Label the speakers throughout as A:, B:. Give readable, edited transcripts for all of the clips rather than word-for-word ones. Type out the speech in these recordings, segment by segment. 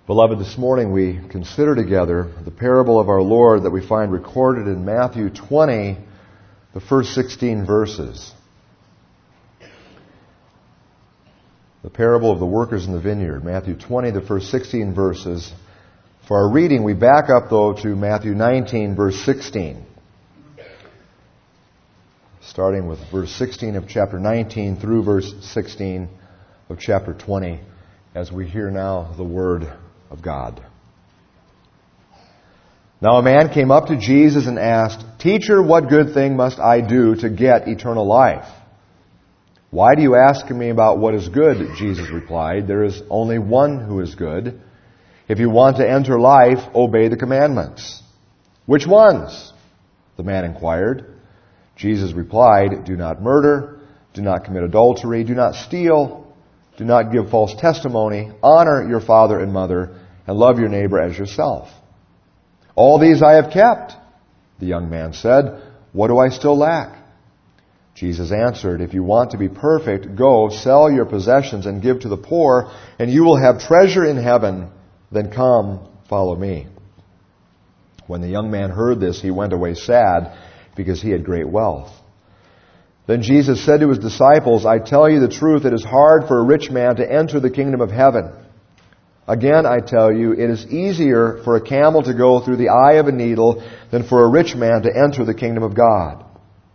A: Beloved, this morning we consider together the parable of our Lord that we find recorded in Matthew 20, the first 16 verses. The parable of the workers in the vineyard, Matthew 20, the first 16 verses. For our reading, we back up, though, to Matthew 19, verse 16. Starting with verse 16 of chapter 19 through verse 16 of chapter 20, as we hear now the word of God. Now a man came up to Jesus and asked, "Teacher, what good thing must I do to get eternal life?" "Why do you ask me about what is good?" Jesus replied. "There is only one who is good. If you want to enter life, obey the commandments." "Which ones?" the man inquired. Jesus replied, "Do not murder, do not commit adultery, do not steal, do not give false testimony, honor your father and mother, and love your neighbor as yourself." "All these I have kept," the young man said. "What do I still lack?" Jesus answered, "If you want to be perfect, go, sell your possessions and give to the poor, and you will have treasure in heaven. Then come, follow me." When the young man heard this, he went away sad, because he had great wealth. Then Jesus said to his disciples, "I tell you the truth, it is hard for a rich man to enter the kingdom of heaven. Again, I tell you, it is easier for a camel to go through the eye of a needle than for a rich man to enter the kingdom of God."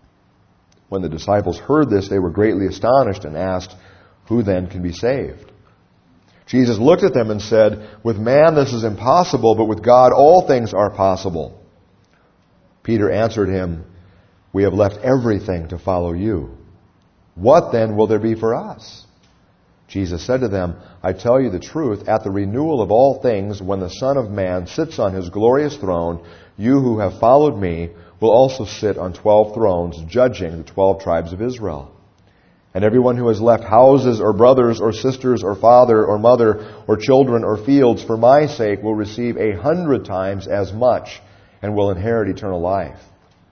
A: When the disciples heard this, they were greatly astonished and asked, "Who then can be saved?" Jesus looked at them and said, "With man this is impossible, but with God all things are possible." Peter answered him, "We have left everything to follow you. What then will there be for us?" Jesus said to them, "I tell you the truth, at the renewal of all things, when the Son of Man sits on his glorious throne, you who have followed me will also sit on 12 thrones, judging the 12 tribes of Israel. And everyone who has left houses or brothers or sisters or father or mother or children or fields for my sake will receive 100 times as much and will inherit eternal life.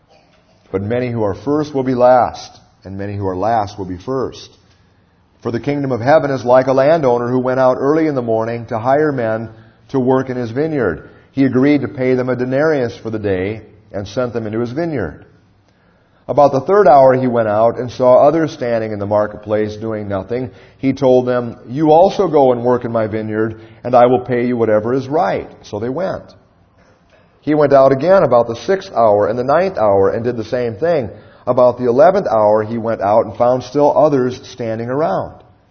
A: But many who are first will be last, and many who are last will be first. For the kingdom of heaven is like a landowner who went out early in the morning to hire men to work in his vineyard. He agreed to pay them a denarius for the day and sent them into his vineyard. About the third hour he went out and saw others standing in the marketplace doing nothing. He told them, "You also go and work in my vineyard, and I will pay you whatever is right." So they went. He went out again about the 6th hour and the 9th hour and did the same thing. About the 11th hour he went out and found still others standing around.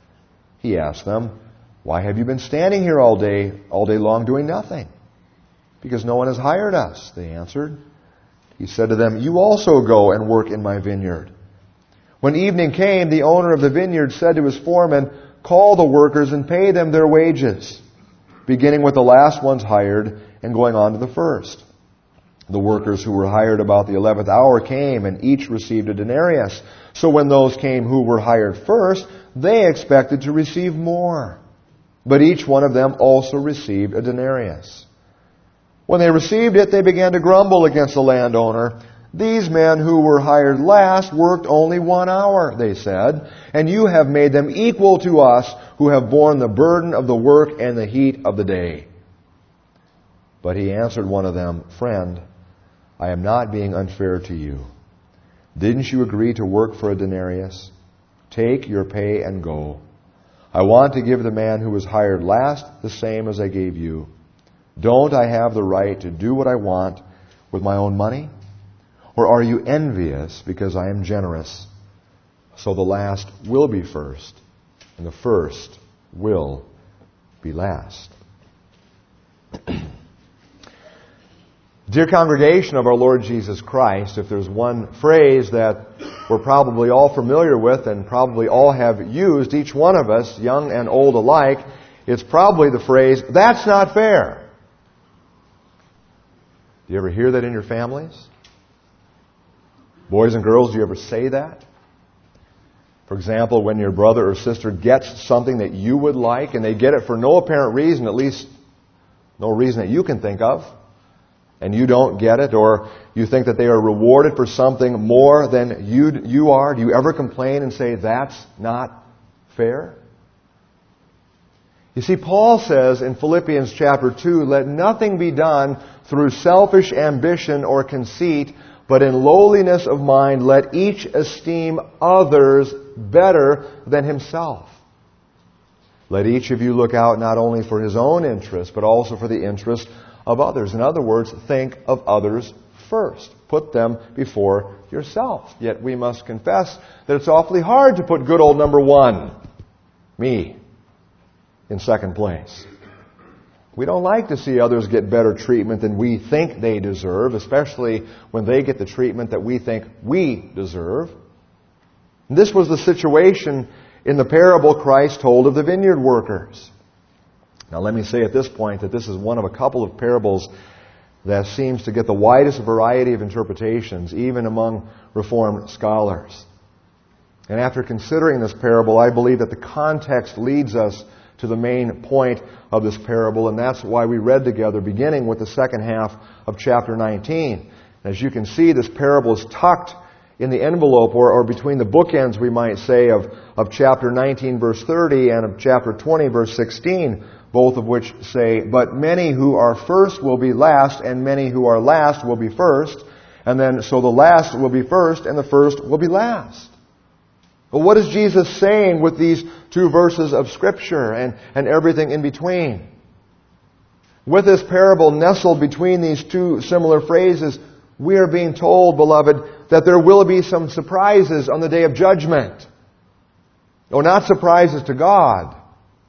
A: He asked them, "Why have you been standing here all day long doing nothing?" "Because no one has hired us," they answered. He said to them, "You also go and work in my vineyard." When evening came, the owner of the vineyard said to his foreman, "Call the workers and pay them their wages, beginning with the last ones hired and going on to the first." The workers who were hired about the 11th hour came, and each received a denarius. So when those came who were hired first, they expected to receive more. But each one of them also received a denarius. When they received it, they began to grumble against the landowner. "These men who were hired last worked only 1 hour," they said, "and you have made them equal to us who have borne the burden of the work and the heat of the day." But he answered one of them, "Friend, I am not being unfair to you. Didn't you agree to work for a denarius? Take your pay and go. I want to give the man who was hired last the same as I gave you. Don't I have the right to do what I want with my own money? Or are you envious because I am generous? So the last will be first, and the first will be last." Dear congregation of our Lord Jesus Christ, if there's one phrase that we're probably all familiar with and probably all have used, each one of us, young and old alike, it's probably the phrase, "That's not fair." Do you ever hear that in your families? Boys and girls, do you ever say that? For example, when your brother or sister gets something that you would like and they get it for no apparent reason, at least no reason that you can think of, and you don't get it, or you think that they are rewarded for something more than you are, do you ever complain and say, "That's not fair"? You see, Paul says in Philippians chapter 2, let nothing be done through selfish ambition or conceit, but in lowliness of mind let each esteem others better than himself. Let each of you look out not only for his own interest, but also for the interest of others. In other words, think of others first. Put them before yourself. Yet we must confess that it's awfully hard to put good old number one, me, in second place. We don't like to see others get better treatment than we think they deserve, especially when they get the treatment that we think we deserve. And this was the situation in the parable Christ told of the vineyard workers. Now let me say at this point that this is one of a couple of parables that seems to get the widest variety of interpretations, even among Reformed scholars. And after considering this parable, I believe that the context leads us to the main point of this parable, and that's why we read together, beginning with the second half of chapter 19. As you can see, this parable is tucked in the envelope, or between the bookends, we might say, of chapter 19, verse 30, and of chapter 20, verse 16, both of which say, but many who are first will be last, and many who are last will be first. And then, so the last will be first, and the first will be last. But what is Jesus saying with these two verses of Scripture and everything in between? With this parable nestled between these two similar phrases, we are being told, beloved, that there will be some surprises on the day of judgment. No, not surprises to God,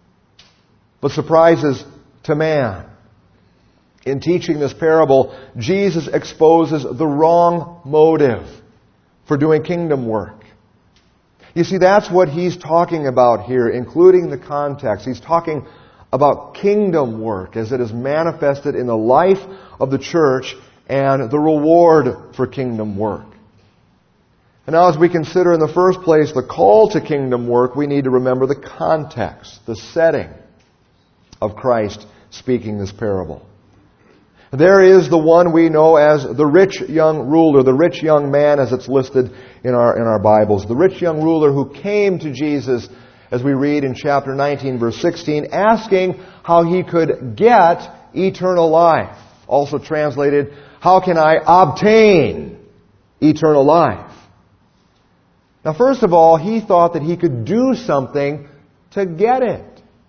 A: but surprises to man. In teaching this parable, Jesus exposes the wrong motive for doing kingdom work. You see, that's what he's talking about here, including the context. He's talking about kingdom work as it is manifested in the life of the church and the reward for kingdom work. And now as we consider in the first place the call to kingdom work, we need to remember the context, the setting of Christ speaking this parable. There is the one we know as the rich young ruler, the rich young man as it's listed in our Bibles. The rich young ruler who came to Jesus, as we read in chapter 19, verse 16, asking how he could get eternal life. Also translated, how can I obtain eternal life? Now, first of all, he thought that he could do something to get it.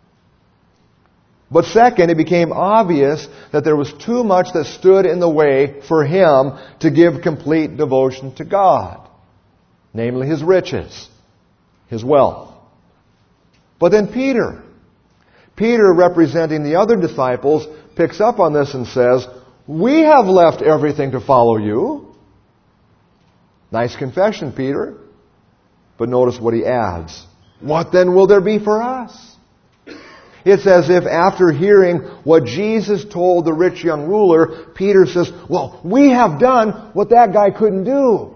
A: But second, it became obvious that there was too much that stood in the way for him to give complete devotion to God. Namely, his riches, his wealth. But then Peter, representing the other disciples, picks up on this and says, we have left everything to follow you. Nice confession, Peter. But notice what he adds. What then will there be for us? It's as if after hearing what Jesus told the rich young ruler, Peter says, well, we have done what that guy couldn't do.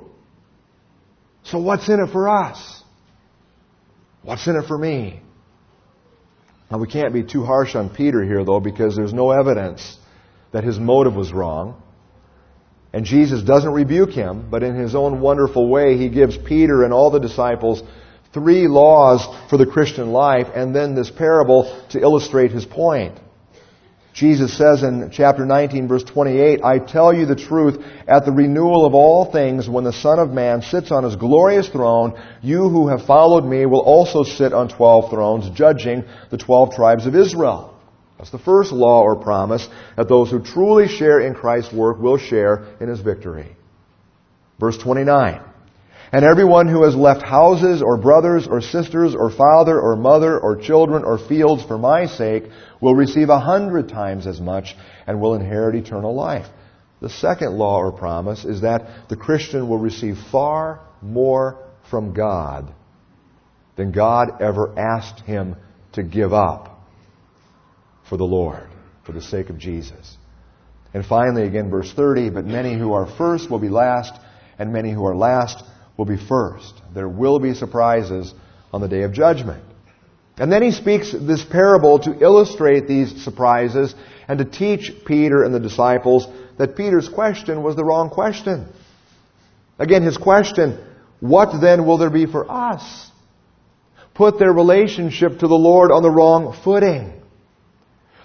A: So what's in it for us? What's in it for me? Now we can't be too harsh on Peter here, though, because there's no evidence that his motive was wrong. And Jesus doesn't rebuke him, but in his own wonderful way, he gives Peter and all the disciples 3 laws for the Christian life, and then this parable to illustrate his point. Jesus says in chapter 19, verse 28, I tell you the truth, at the renewal of all things, when the Son of Man sits on his glorious throne, you who have followed me will also sit on 12 thrones, judging the 12 tribes of Israel. That's the first law or promise, that those who truly share in Christ's work will share in his victory. Verse 29. And everyone who has left houses or brothers or sisters or father or mother or children or fields for my sake will receive 100 times as much and will inherit eternal life. The second law or promise is that the Christian will receive far more from God than God ever asked him to give up for the Lord, for the sake of Jesus. And finally, again, verse 30, but many who are first will be last, and many who are last will be first. There will be surprises on the day of judgment. And then he speaks this parable to illustrate these surprises and to teach Peter and the disciples that Peter's question was the wrong question. Again, his question, what then will there be for us? Put their relationship to the Lord on the wrong footing.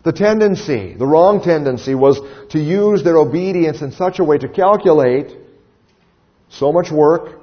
A: The tendency, the wrong tendency, was to use their obedience in such a way to calculate so much work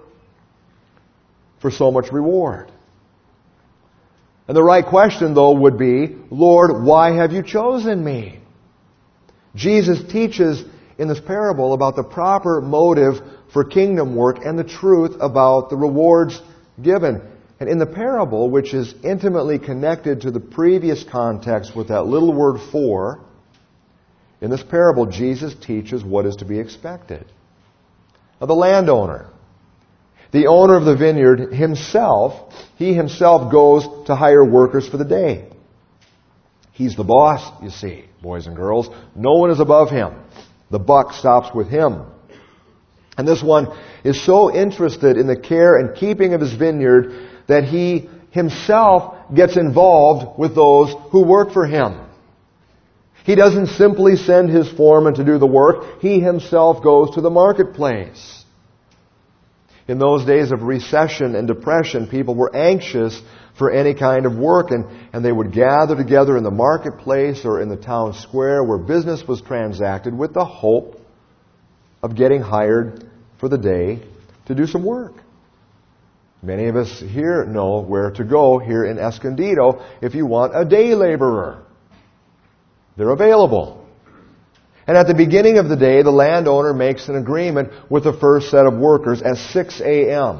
A: for so much reward. And the right question, though, would be, Lord, why have you chosen me? Jesus teaches in this parable about the proper motive for kingdom work and the truth about the rewards given. And in the parable, which is intimately connected to the previous context with that little word for, in this parable, Jesus teaches what is to be expected. Now, the landowner, the owner of the vineyard himself, he himself goes to hire workers for the day. He's the boss, you see, boys and girls. No one is above him. The buck stops with him. And this one is so interested in the care and keeping of his vineyard that he himself gets involved with those who work for him. He doesn't simply send his foreman to do the work. He himself goes to the marketplace. In those days of recession and depression, people were anxious for any kind of work, and they would gather together in the marketplace or in the town square where business was transacted with the hope of getting hired for the day to do some work. Many of us here know where to go here in Escondido if you want a day laborer. They're available. And at the beginning of the day, the landowner makes an agreement with the first set of workers at 6 a.m.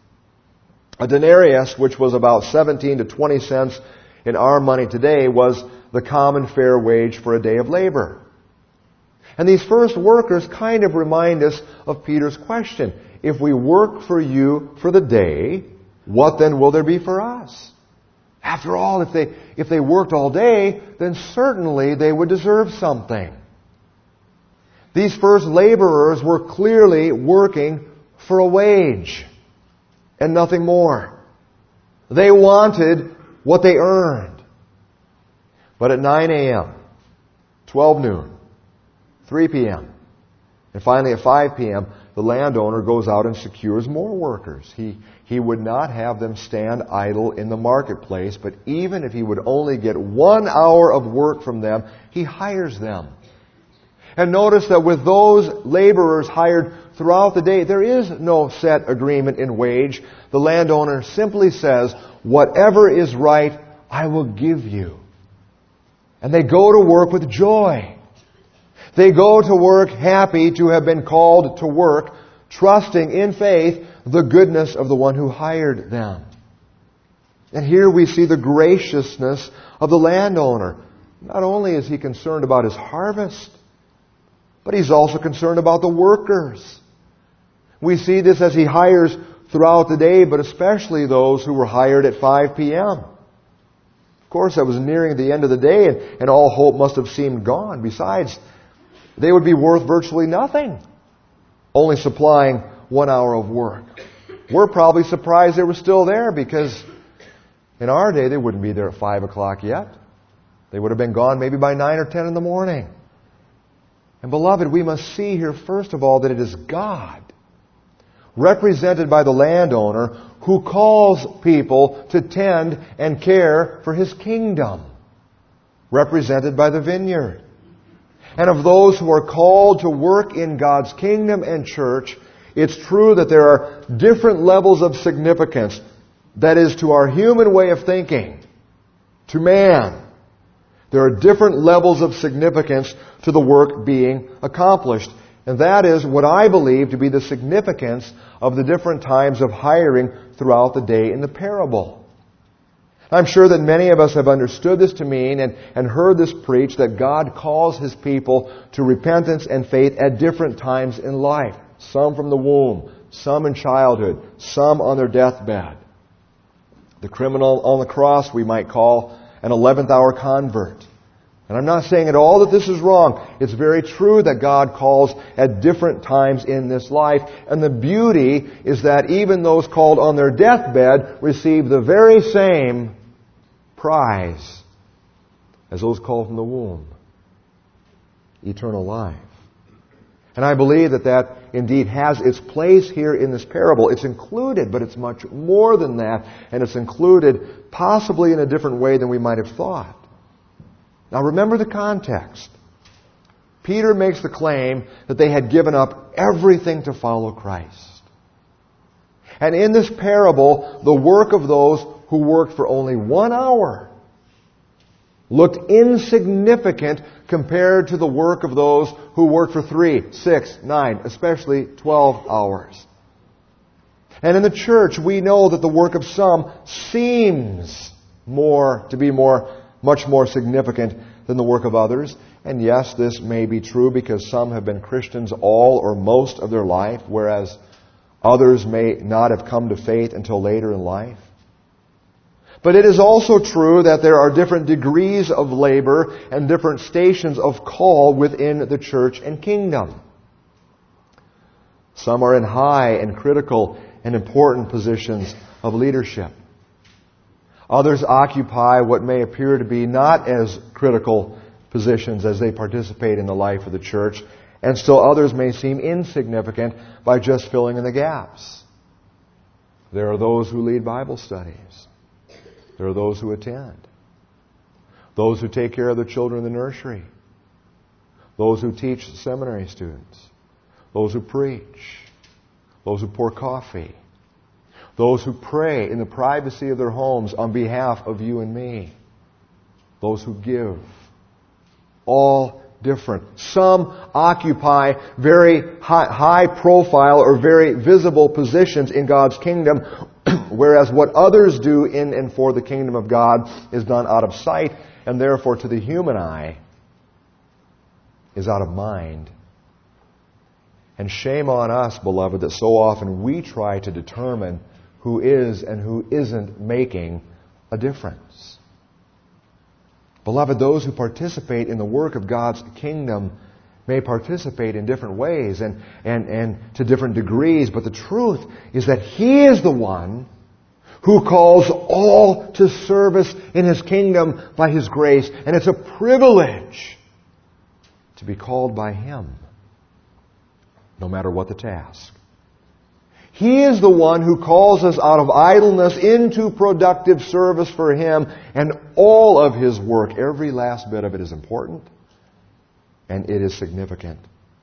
A: A denarius, which was about 17 to 20 cents in our money today, was the common fair wage for a day of labor. And these first workers kind of remind us of Peter's question. If we work for you for the day, what then will there be for us? After all, if they worked all day, then certainly they would deserve something. These first laborers were clearly working for a wage and nothing more. They wanted what they earned. But at 9 a.m., 12 noon, 3 p.m., and finally at 5 p.m., the landowner goes out and secures more workers. He would not have them stand idle in the marketplace, but even if he would only get 1 hour of work from them, he hires them. And notice that with those laborers hired throughout the day, there is no set agreement in wage. The landowner simply says, whatever is right, I will give you. And they go to work with joy. They go to work happy to have been called to work, trusting in faith the goodness of the one who hired them. And here we see the graciousness of the landowner. Not only is he concerned about his harvest, but he's also concerned about the workers. We see this as he hires throughout the day, but especially those who were hired at 5 p.m. Of course, that was nearing the end of the day, and all hope must have seemed gone. Besides, they would be worth virtually nothing, only supplying 1 hour of work. We're probably surprised they were still there, because in our day, they wouldn't be there at 5 o'clock yet. They would have been gone maybe by 9 or 10 in the morning. And beloved, we must see here, first of all, that it is God, represented by the landowner, who calls people to tend and care for His kingdom, represented by the vineyard. And of those who are called to work in God's kingdom and church, it's true that there are different levels of significance. That is, to our human way of thinking, to man, there are different levels of significance to the work being accomplished. And that is what I believe to be the significance of the different times of hiring throughout the day in the parable. I'm sure that many of us have understood this to mean and heard this preached, that God calls His people to repentance and faith at different times in life. Some from the womb, some in childhood, some on their deathbed. The criminal on the cross we might call an 11th hour convert. And I'm not saying at all that this is wrong. It's very true that God calls at different times in this life. And the beauty is that even those called on their deathbed receive the very same prize as those called from the womb. Eternal life. And I believe that indeed has its place here in this parable. It's included, but it's much more than that. And it's included possibly in a different way than we might have thought. Now remember the context. Peter makes the claim that they had given up everything to follow Christ. And in this parable, the work of those who worked for only 1 hour looked insignificant compared to the work of those who worked for 3, 6, 9, especially 12 hours. And in the church, we know that the work of some seems to be much more significant than the work of others. And yes, this may be true because some have been Christians all or most of their life, whereas others may not have come to faith until later in life. But it is also true that there are different degrees of labor and different stations of call within the church and kingdom. Some are in high and critical and important positions of leadership. Others occupy what may appear to be not as critical positions as they participate in the life of the church, and still others may seem insignificant by just filling in the gaps. There are those who lead Bible studies. There are those who attend. Those who take care of the children in the nursery. Those who teach seminary students. Those who preach. Those who pour coffee. Those who pray in the privacy of their homes on behalf of you and me. Those who give. All different. Some occupy very high profile or very visible positions in God's kingdom, whereas what others do in and for the kingdom of God is done out of sight, and therefore to the human eye is out of mind. And shame on us, beloved, that so often we try to determine who is and who isn't making a difference. Beloved, those who participate in the work of God's kingdom may participate in different ways and to different degrees, but the truth is that He is the one who calls all to service in His kingdom by His grace. And it's a privilege to be called by Him, no matter what the task. He is the one who calls us out of idleness into productive service for Him, and all of His work, every last bit of it, is important and it is significant.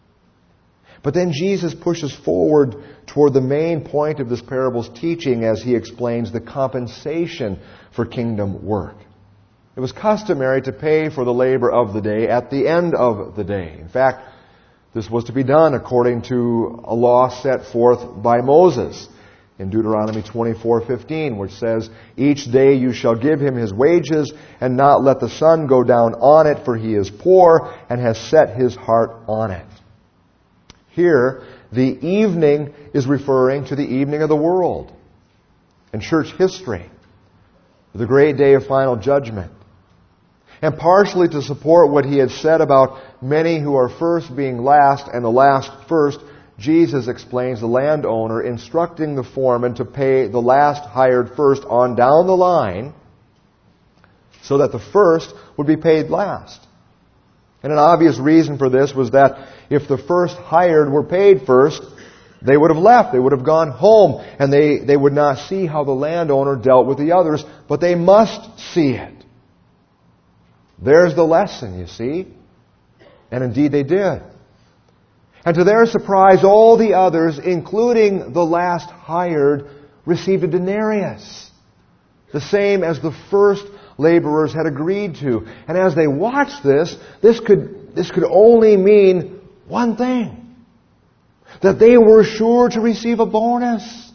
A: But then Jesus pushes forward toward the main point of this parable's teaching as He explains the compensation for kingdom work. It was customary to pay for the labor of the day at the end of the day. In fact, this was to be done according to a law set forth by Moses in Deuteronomy 24:15, which says, "Each day you shall give him his wages, and not let the sun go down on it, for he is poor, and has set his heart on it." Here, the evening is referring to the evening of the world and church history, the great day of final judgment. And partially to support what He had said about many who are first being last and the last first, Jesus explains the landowner instructing the foreman to pay the last hired first on down the line so that the first would be paid last. And an obvious reason for this was that if the first hired were paid first, they would have left. They would have gone home, and they would not see how the landowner dealt with the others, but they must see it. There's the lesson, you see. And indeed they did. And to their surprise, all the others, including the last hired, received a denarius, the same as the first laborers had agreed to. And as they watched this could only mean one thing: that they were sure to receive a bonus.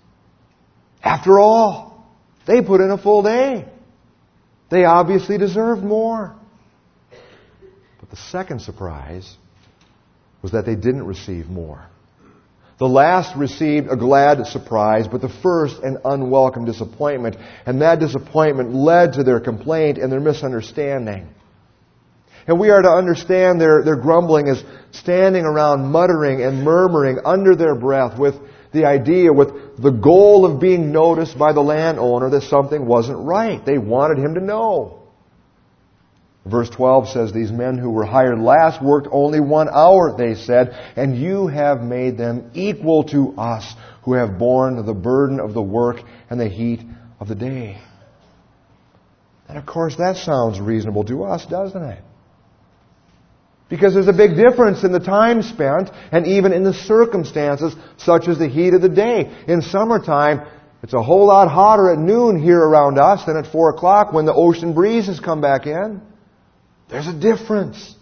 A: After all, they put in a full day. They obviously deserved more. But the second surprise was that they didn't receive more. The last received a glad surprise, but the first an unwelcome disappointment. And that disappointment led to their complaint and their misunderstanding. And we are to understand their grumbling as standing around muttering and murmuring under their breath with the idea, with the goal of being noticed by the landowner that something wasn't right. They wanted him to know. Verse 12 says, "These men who were hired last worked only 1 hour, they said, and you have made them equal to us who have borne the burden of the work and the heat of the day." And of course that sounds reasonable to us, doesn't it? Because there's a big difference in the time spent and even in the circumstances, such as the heat of the day. In summertime, it's a whole lot hotter at noon here around us than at 4 o'clock when the ocean breezes come back in. There's a difference.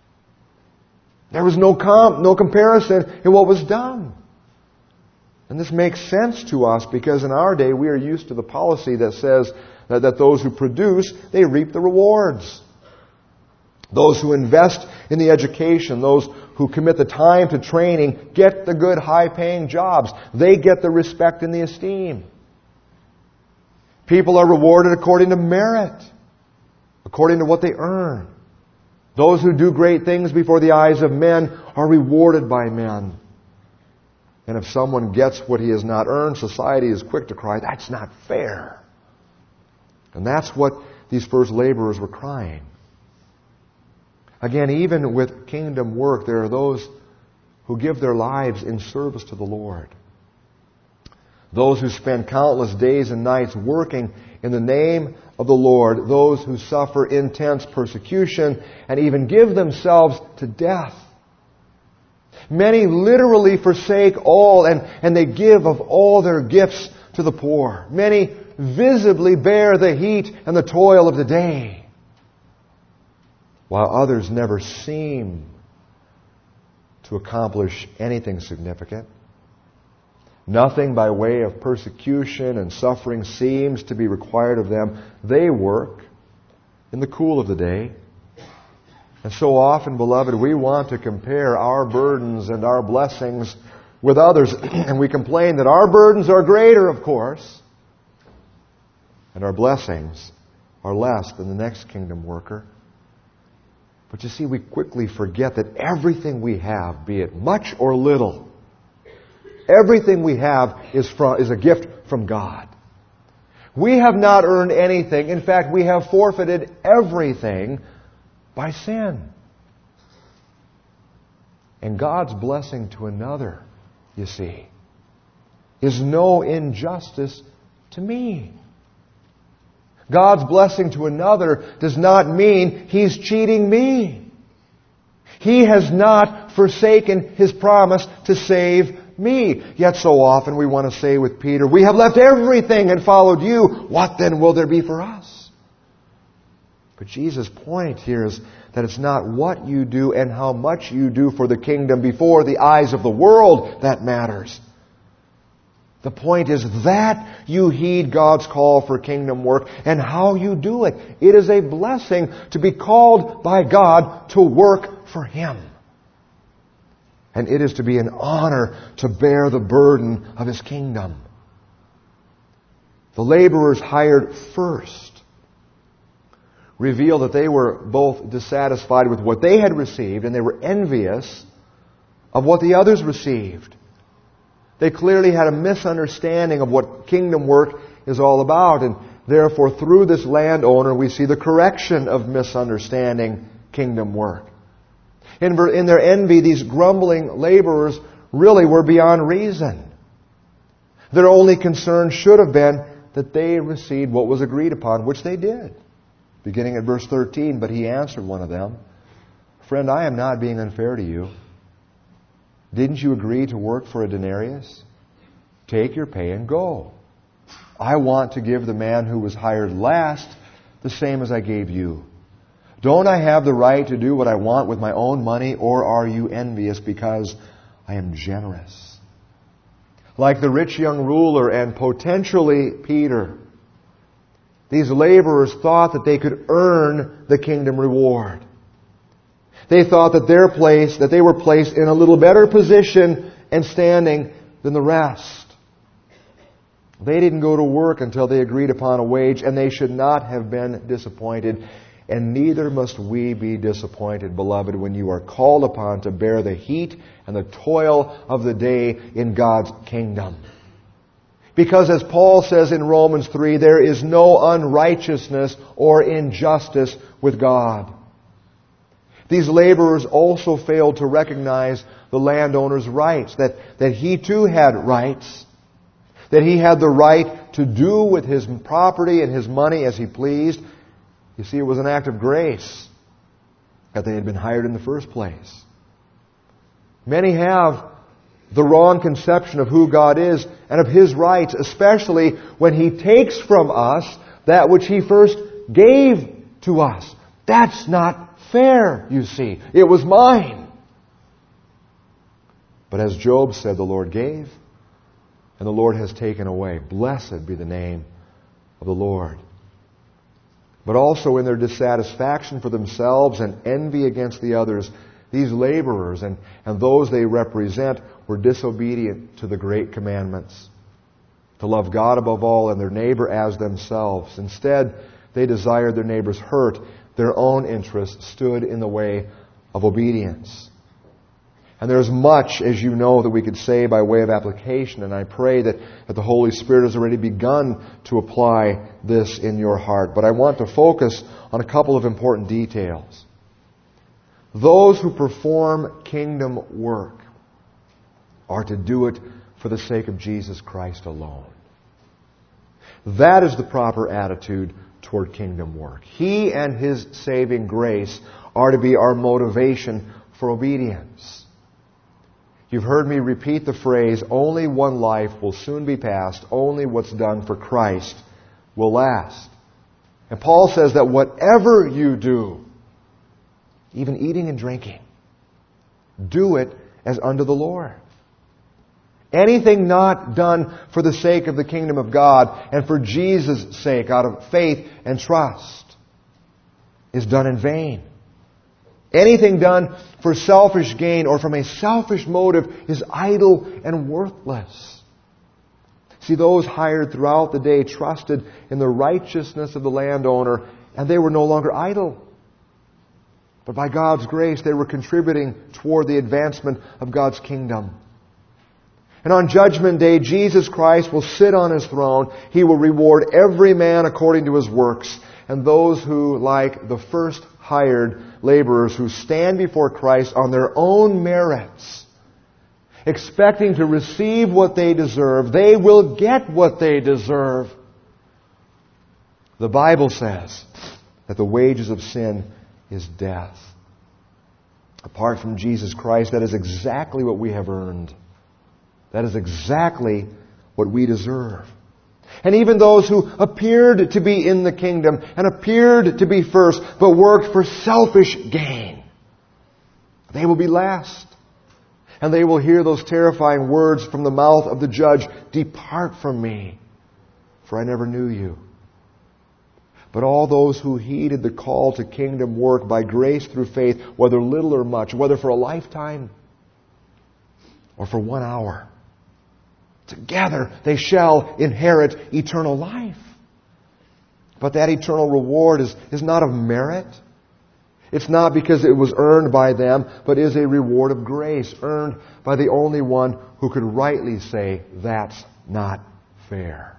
A: There was no comparison in what was done. And this makes sense to us because in our day we are used to the policy that says that those who produce, they reap the rewards. Those who invest in the education, those who commit the time to training, get the good high-paying jobs. They get the respect and the esteem. People are rewarded according to merit, according to what they earn. Those who do great things before the eyes of men are rewarded by men. And if someone gets what he has not earned, society is quick to cry, "That's not fair." And that's what these first laborers were crying. Again, even with kingdom work, there are those who give their lives in service to the Lord. Those who spend countless days and nights working in the name of the Lord. Those who suffer intense persecution and even give themselves to death. Many literally forsake all and they give of all their gifts to the poor. Many visibly bear the heat and the toil of the day, while others never seem to accomplish anything significant. Nothing by way of persecution and suffering seems to be required of them. They work in the cool of the day. And so often, beloved, we want to compare our burdens and our blessings with others. And we complain that our burdens are greater, of course, and our blessings are less than the next kingdom worker. But you see, we quickly forget that everything we have, be it much or little, everything we have is a gift from God. We have not earned anything. In fact, we have forfeited everything by sin. And God's blessing to another, you see, is no injustice to me. God's blessing to another does not mean He's cheating me. He has not forsaken His promise to save me. Yet so often we want to say with Peter, "We have left everything and followed you. What then will there be for us?" But Jesus' point here is that it's not what you do and how much you do for the kingdom before the eyes of the world that matters. The point is that you heed God's call for kingdom work and how you do it. It is a blessing to be called by God to work for Him. And it is to be an honor to bear the burden of His kingdom. The laborers hired first reveal that they were both dissatisfied with what they had received and they were envious of what the others received. They clearly had a misunderstanding of what kingdom work is all about, and therefore through this landowner we see the correction of misunderstanding kingdom work. In their envy, these grumbling laborers really were beyond reason. Their only concern should have been that they received what was agreed upon, which they did. Beginning at verse 13, "But he answered one of them, 'Friend, I am not being unfair to you. Didn't you agree to work for a denarius? Take your pay and go. I want to give the man who was hired last the same as I gave you. Don't I have the right to do what I want with my own money, or are you envious because I am generous?'" Like the rich young ruler and potentially Peter, these laborers thought that they could earn the kingdom reward. They thought that they were placed in a little better position and standing than the rest. They didn't go to work until they agreed upon a wage, and they should not have been disappointed. And neither must we be disappointed, beloved, when you are called upon to bear the heat and the toil of the day in God's kingdom. Because as Paul says in Romans 3, there is no unrighteousness or injustice with God. These laborers also failed to recognize the landowner's rights, that he too had rights, that he had the right to do with his property and his money as he pleased, You see, it was an act of grace that they had been hired in the first place. Many have the wrong conception of who God is and of His rights, especially when He takes from us that which He first gave to us. That's not fair, you see. It was mine. But as Job said, the Lord gave, and the Lord has taken away. Blessed be the name of the Lord. But also in their dissatisfaction for themselves and envy against the others, these laborers and those they represent were disobedient to the great commandments. To love God above all and their neighbor as themselves. Instead, they desired their neighbor's hurt. Their own interests stood in the way of obedience. And there's much, as you know, that we could say by way of application, and I pray that the Holy Spirit has already begun to apply this in your heart. But I want to focus on a couple of important details. Those who perform kingdom work are to do it for the sake of Jesus Christ alone. That is the proper attitude toward kingdom work. He and His saving grace are to be our motivation for obedience. You've heard me repeat the phrase, only one life will soon be passed, only what's done for Christ will last. And Paul says that whatever you do, even eating and drinking, do it as unto the Lord. Anything not done for the sake of the kingdom of God and for Jesus' sake, out of faith and trust, is done in vain. Anything done for selfish gain or from a selfish motive is idle and worthless. See, those hired throughout the day trusted in the righteousness of the landowner, and they were no longer idle. But by God's grace, they were contributing toward the advancement of God's kingdom. And on Judgment Day, Jesus Christ will sit on His throne. He will reward every man according to his works. And those who, like the first hired laborers who stand before Christ on their own merits, expecting to receive what they deserve, they will get what they deserve. The Bible says that the wages of sin is death. Apart from Jesus Christ, that is exactly what we have earned. That is exactly what we deserve. And even those who appeared to be in the kingdom and appeared to be first, but worked for selfish gain, they will be last. And they will hear those terrifying words from the mouth of the judge, "Depart from me, for I never knew you." But all those who heeded the call to kingdom work by grace through faith, whether little or much, whether for a lifetime or for 1 hour, together they shall inherit eternal life. But that eternal reward is not of merit. It's not because it was earned by them, but is a reward of grace, earned by the only one who could rightly say, "That's not fair."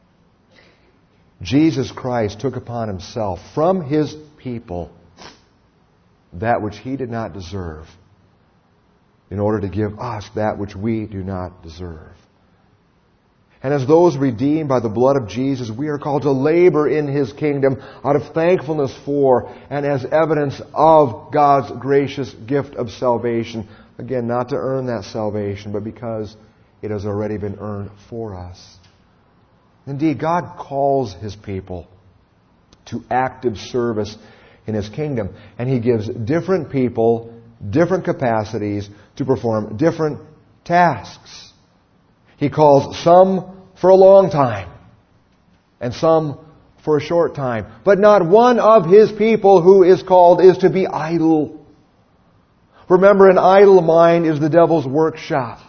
A: Jesus Christ took upon Himself from His people that which He did not deserve in order to give us that which we do not deserve. And as those redeemed by the blood of Jesus, we are called to labor in His kingdom out of thankfulness for and as evidence of God's gracious gift of salvation. Again, not to earn that salvation, but because it has already been earned for us. Indeed, God calls His people to active service in His kingdom, and He gives different people different capacities to perform different tasks. He calls some for a long time and some for a short time. But not one of His people who is called is to be idle. Remember, an idle mind is the devil's workshop.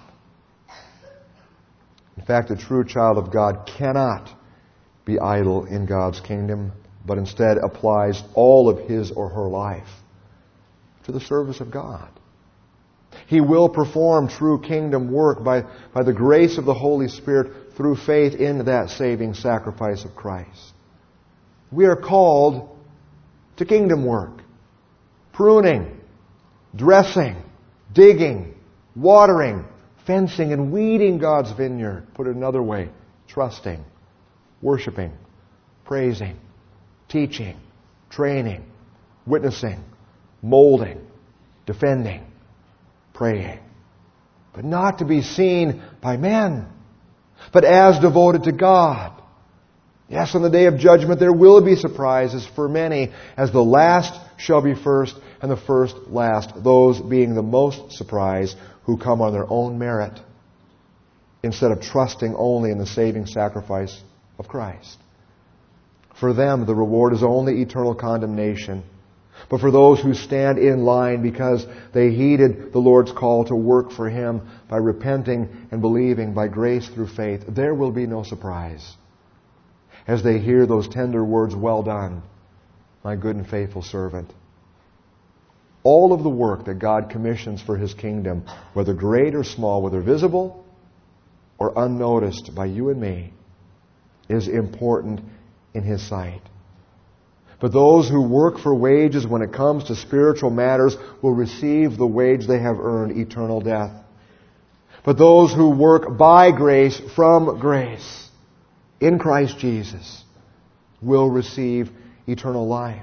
A: In fact, a true child of God cannot be idle in God's kingdom, but instead applies all of his or her life to the service of God. He will perform true kingdom work by the grace of the Holy Spirit through faith in that saving sacrifice of Christ. We are called to kingdom work. Pruning, dressing, digging, watering, fencing, and weeding God's vineyard. Put it another way, trusting, worshiping, praising, teaching, training, witnessing, molding, defending, praying. But not to be seen by men, but as devoted to God. Yes, on the day of judgment there will be surprises for many, as the last shall be first and the first last, those being the most surprised who come on their own merit, instead of trusting only in the saving sacrifice of Christ. For them, the reward is only eternal condemnation. But for those who stand in line because they heeded the Lord's call to work for Him by repenting and believing by grace through faith, there will be no surprise as they hear those tender words, "Well done, my good and faithful servant." All of the work that God commissions for His kingdom, whether great or small, whether visible or unnoticed by you and me, is important in His sight. But those who work for wages when it comes to spiritual matters will receive the wage they have earned, eternal death. But those who work by grace, from grace, in Christ Jesus, will receive eternal life.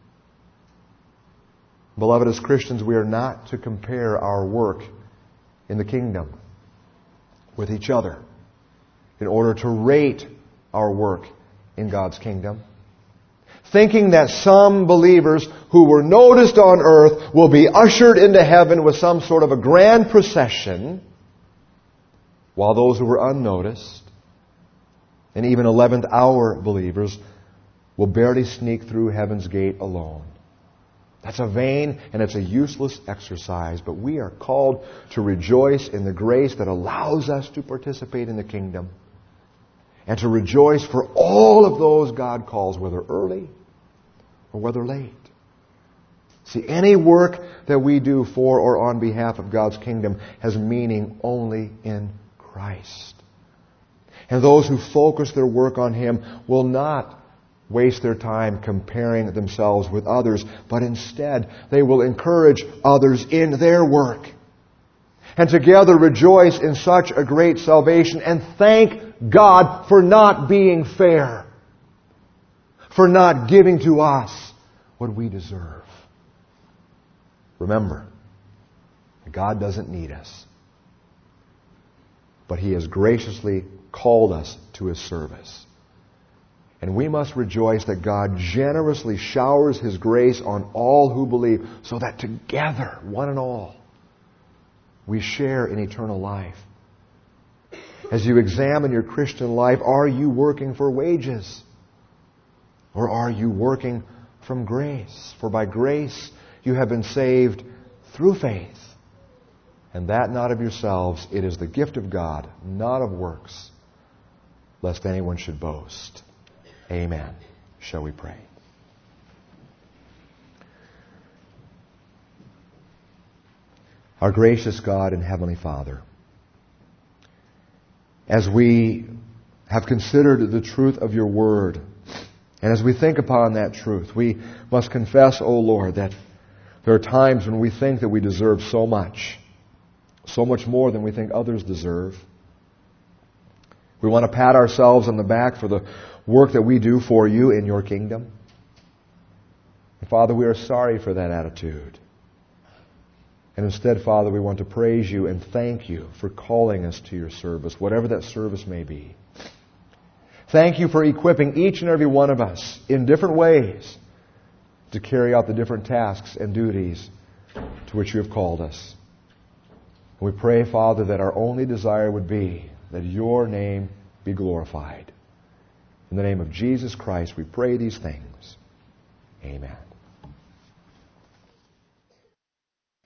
A: Beloved, as Christians, we are not to compare our work in the kingdom with each other in order to rate our work in God's kingdom, thinking that some believers who were noticed on earth will be ushered into heaven with some sort of a grand procession, while those who were unnoticed, and even 11th hour believers, will barely sneak through heaven's gate alone. That's a vain and it's a useless exercise, but we are called to rejoice in the grace that allows us to participate in the kingdom, and to rejoice for all of those God calls, whether early or whether late. See, any work that we do for or on behalf of God's kingdom has meaning only in Christ. And those who focus their work on Him will not waste their time comparing themselves with others, but instead they will encourage others in their work, and together rejoice in such a great salvation and thank God for not being fair, for not giving to us what we deserve. Remember, God doesn't need us, but He has graciously called us to His service. And we must rejoice that God generously showers His grace on all who believe, so that together, one and all, we share in eternal life. As you examine your Christian life, are you working for wages? Or are you working from grace? For by grace you have been saved through faith. And that not of yourselves, it is the gift of God, not of works, lest anyone should boast. Amen. Shall we pray? Our gracious God and Heavenly Father, as we have considered the truth of your word, and as we think upon that truth, we must confess, O Lord, that there are times when we think that we deserve so much more than we think others deserve. We want to pat ourselves on the back for the work that we do for you in your kingdom. And Father, we are sorry for that attitude. And instead, Father, we want to praise you and thank you for calling us to your service, whatever that service may be. Thank you for equipping each and every one of us in different ways to carry out the different tasks and duties to which you have called us. And we pray, Father, that our only desire would be that your name be glorified. In the name of Jesus Christ, we pray these things. Amen.